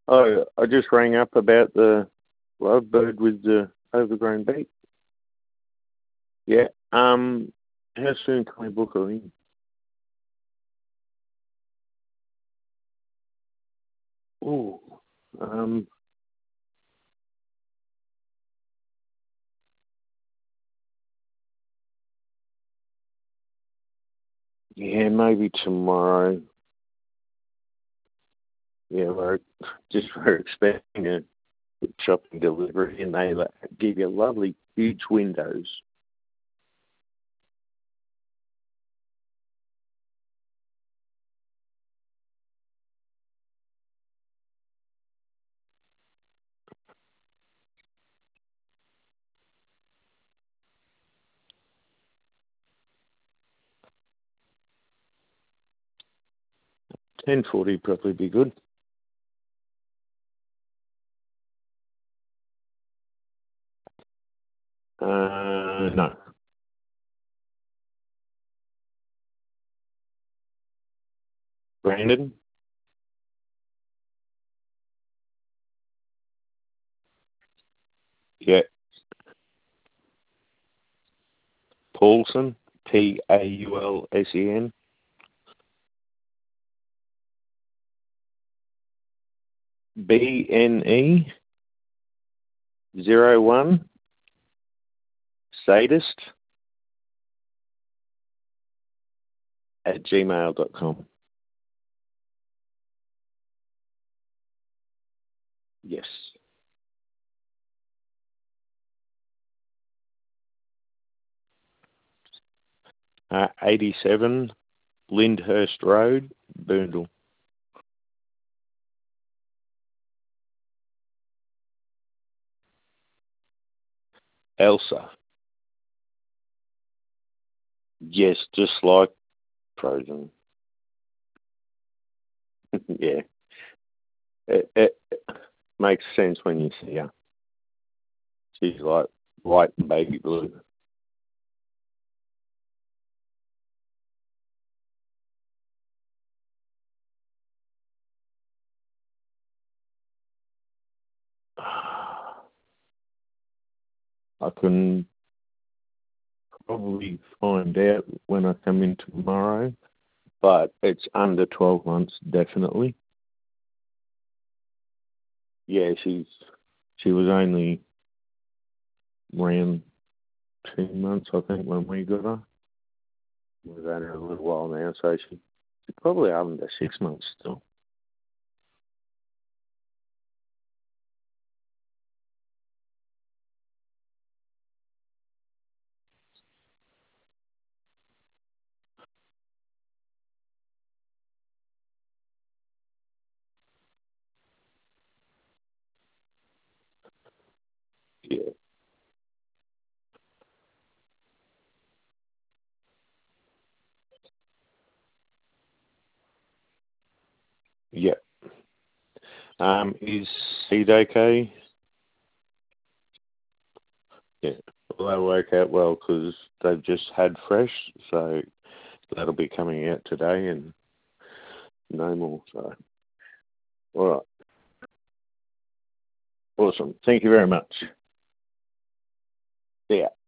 Oh, I just rang up about the lovebird with the overgrown beak. Yeah. How soon can we book her in? Oh, yeah, maybe tomorrow. Yeah, we're expecting a shopping delivery, and they give you lovely huge windows. $10.40 probably be good. No. Brandon? Yeah. Paulson? Paulsen? BNE01 sadist @gmail.com. Yes. 87 Lyndhurst Road, Boondall. Elsa. Yes, just like Frozen. Yeah. It makes sense when you see her. She's like white and baby blue. I can probably find out when I come in tomorrow, but it's under 12 months, definitely. Yeah, she was only around 2 months, I think, when we got her. It was only a little while now, so she's probably under 6 months still. Yeah. Yeah. Is Seed okay? Yeah. Well, that'll work out well because they've just had fresh, so that'll be coming out today and no more. So, all right. Awesome. Thank you very much. Yeah.